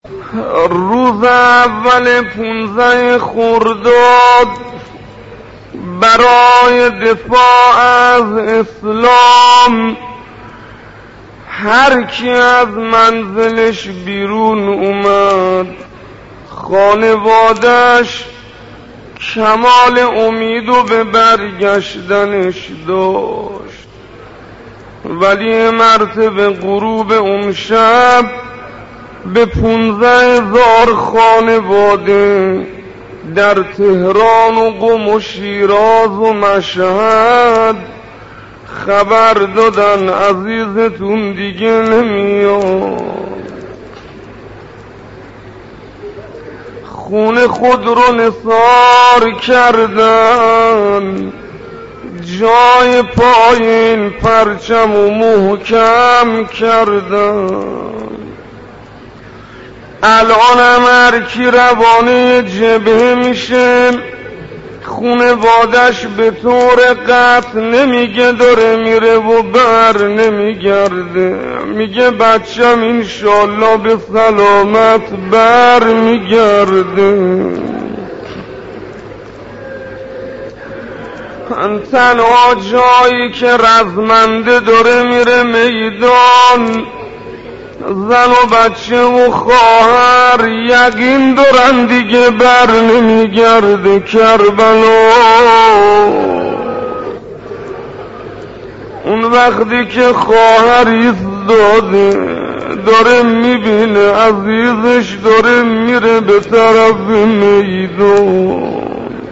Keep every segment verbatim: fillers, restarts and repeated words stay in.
روز اول پونزده خرداد برای دفاع از اسلام هر کی از منزلش بیرون اومد خانوادش کمال امید و به برگشتنش داشت، ولی مرتبه غروب اون شب به پونزده هزار خانواده در تهران و قم و شیراز و مشهد خبر دادن عزیزتون دیگه نمیاد. خون خود رو نثار کردن، جای پایین پرچم و محکم کردن. الانم هر کی روانه جبهه میشه خونوادش به طور قطع نمیگه داره میره و بر نمیگرده، میگه بچم انشالله به سلامت بر میگرده. تنها جایی که رزمنده داره میره میدان، زن و بچه و خواهر یقین دارن دیگه بر نمیگرده کربلا. اون وقتی که خواهر ایستاده داره میبینه عزیزش داره میره به طرف میدان،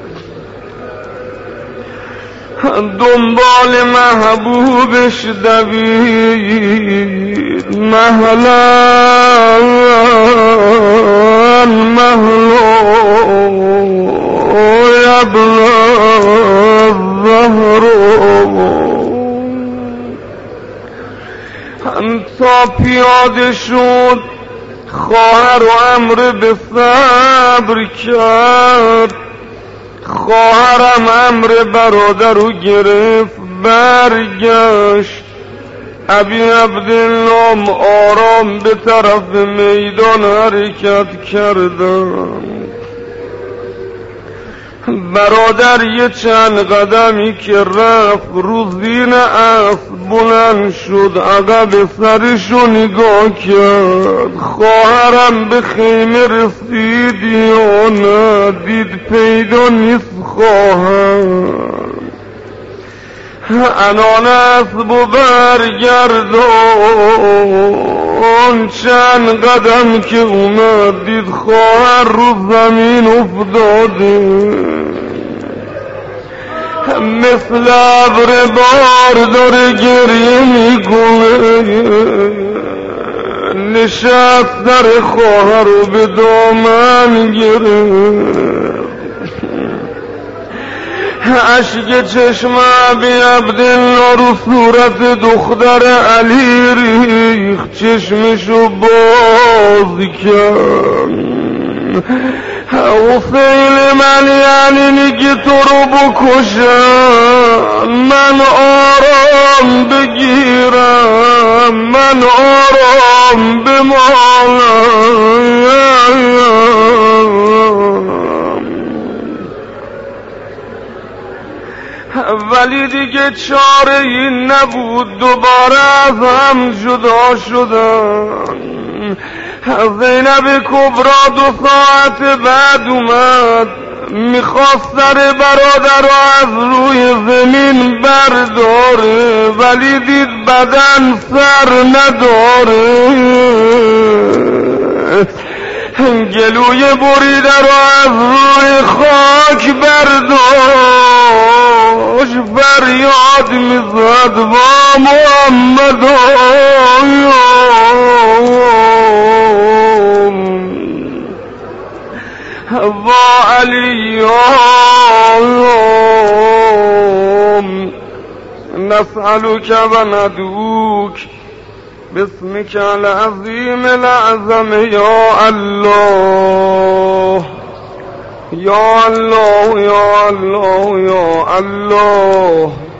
دنبال محبوبش دوید، مهلا مهلا یبن الزهرا. تا پیاده شد خواهر و امر به صبر کرد، خواهرم امر برادر رو گرفت برگشت. ابی عبدالله آرام به طرف میدان حرکت کردن. برادر یه چند قدمی که رفت رو زین اسب بلند شد، عقب سرشو نگاه کرد. خواهرم به خیمه رسید یا نه دید پیدا نیست خواهر. انان اسب و برگردان، چند قدم که اومد دید خواهر رو زمین افتاده، مثل ابر بار داره گریه میکنه. نشست در خواهر رو به دامن گرفت، اشک چشم ابی عبدالله رو صورت دختر علی ریخت، چشمشو باز کرد. حسین من یعنی میگه تو رو بکشم، من آرام بگیرم، من آرام بمالم، ولی دیگه چاره این نبود. دوباره از هم جدا شدن. زینب کبرا دو ساعت بعد اومد، میخواست سر برادر رو از روی زمین برداره، ولی دید بدن سر نداره. گلوی بریده رو از روی خاک برداشت، فریاد میزد با محمد و علی نسألك و ندعوك باسمك العظیم الأعظم یا الله یا الله یا الله یا الله.